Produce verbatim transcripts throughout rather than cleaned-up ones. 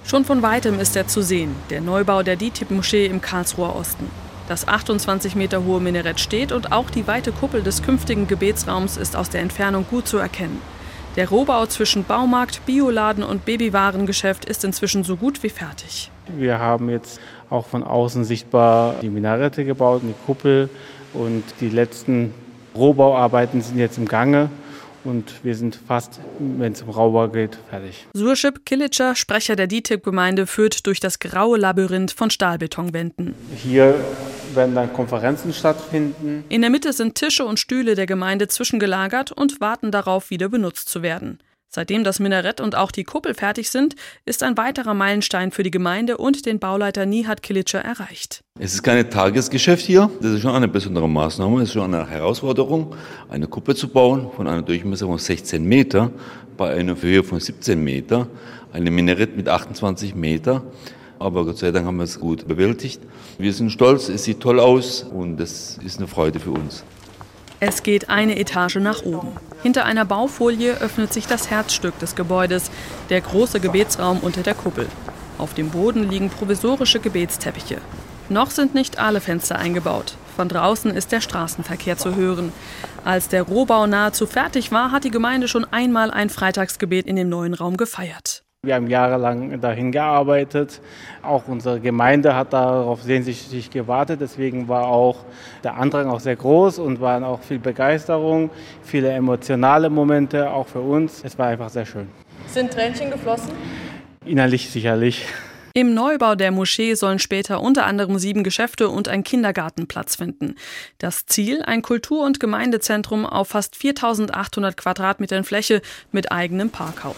Schon von weitem ist er zu sehen, der Neubau der D I T I B-Moschee im Karlsruher Osten. Das achtundzwanzig Meter hohe Minarett steht und auch die weite Kuppel des künftigen Gebetsraums ist aus der Entfernung gut zu erkennen. Der Rohbau zwischen Baumarkt, Bioladen und Babywarengeschäft ist inzwischen so gut wie fertig. Wir haben jetzt auch von außen sichtbar die Minarette gebaut, die Kuppel, und die letzten Rohbauarbeiten sind jetzt im Gange. Und wir sind fast, wenn es um Rohbau geht, fertig. Surship Kilica, Sprecher der D I T I B-Gemeinde, führt durch das graue Labyrinth von Stahlbetonwänden. Hier werden dann Konferenzen stattfinden. In der Mitte sind Tische und Stühle der Gemeinde zwischengelagert und warten darauf, wieder benutzt zu werden. Seitdem das Minarett und auch die Kuppel fertig sind, ist ein weiterer Meilenstein für die Gemeinde und den Bauleiter Nihat Kilica erreicht. Es ist kein Tagesgeschäft hier. Das ist schon eine besondere Maßnahme. Es ist schon eine Herausforderung, eine Kuppel zu bauen von einer Durchmesser von sechzehn Meter bei einer Höhe von siebzehn Meter. Eine Minarett mit achtundzwanzig Meter. Aber Gott sei Dank haben wir es gut bewältigt. Wir sind stolz, es sieht toll aus und das ist eine Freude für uns. Es geht eine Etage nach oben. Hinter einer Baufolie öffnet sich das Herzstück des Gebäudes, der große Gebetsraum unter der Kuppel. Auf dem Boden liegen provisorische Gebetsteppiche. Noch sind nicht alle Fenster eingebaut. Von draußen ist der Straßenverkehr zu hören. Als der Rohbau nahezu fertig war, hat die Gemeinde schon einmal ein Freitagsgebet in dem neuen Raum gefeiert. Wir haben jahrelang dahin gearbeitet. Auch unsere Gemeinde hat darauf sehnsüchtig gewartet. Deswegen war auch der Andrang auch sehr groß und war auch viel Begeisterung, viele emotionale Momente, auch für uns. Es war einfach sehr schön. Sind Tränchen geflossen? Innerlich sicherlich. Im Neubau der Moschee sollen später unter anderem sieben Geschäfte und ein Kindergarten Platz finden. Das Ziel: ein Kultur- und Gemeindezentrum auf fast viertausendachthundert Quadratmetern Fläche mit eigenem Parkhaus.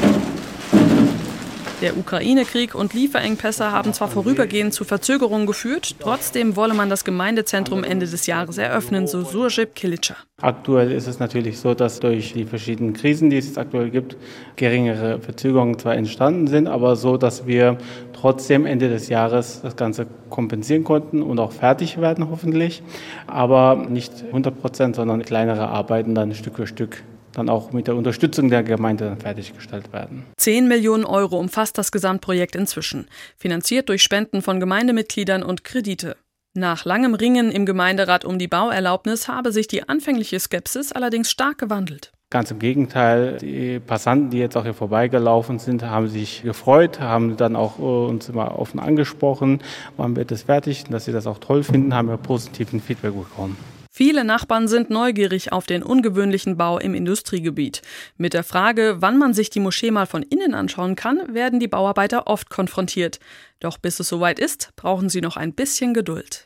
Der Ukraine-Krieg und Lieferengpässe haben zwar vorübergehend zu Verzögerungen geführt, trotzdem wolle man das Gemeindezentrum Ende des Jahres eröffnen, so Surship Kilica. Aktuell ist es natürlich so, dass durch die verschiedenen Krisen, die es aktuell gibt, geringere Verzögerungen zwar entstanden sind, aber so, dass wir trotzdem Ende des Jahres das Ganze kompensieren konnten und auch fertig werden hoffentlich. Aber nicht hundert Prozent, sondern kleinere Arbeiten dann Stück für Stück dann auch mit der Unterstützung der Gemeinde dann fertiggestellt werden. Zehn Millionen Euro umfasst das Gesamtprojekt inzwischen, finanziert durch Spenden von Gemeindemitgliedern und Kredite. Nach langem Ringen im Gemeinderat um die Bauerlaubnis habe sich die anfängliche Skepsis allerdings stark gewandelt. Ganz im Gegenteil, die Passanten, die jetzt auch hier vorbeigelaufen sind, haben sich gefreut, haben dann auch uns immer offen angesprochen, wann wird es fertig, dass sie das auch toll finden, haben wir positiven Feedback bekommen. Viele Nachbarn sind neugierig auf den ungewöhnlichen Bau im Industriegebiet. Mit der Frage, wann man sich die Moschee mal von innen anschauen kann, werden die Bauarbeiter oft konfrontiert. Doch bis es soweit ist, brauchen sie noch ein bisschen Geduld.